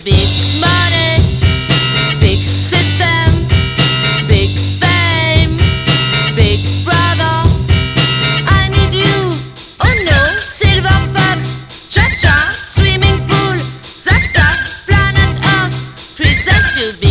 Big money, big system, big fame, big brother. I need you. Oh no, silver fox, cha-cha, swimming pool, zap zap, planet Earth presents you.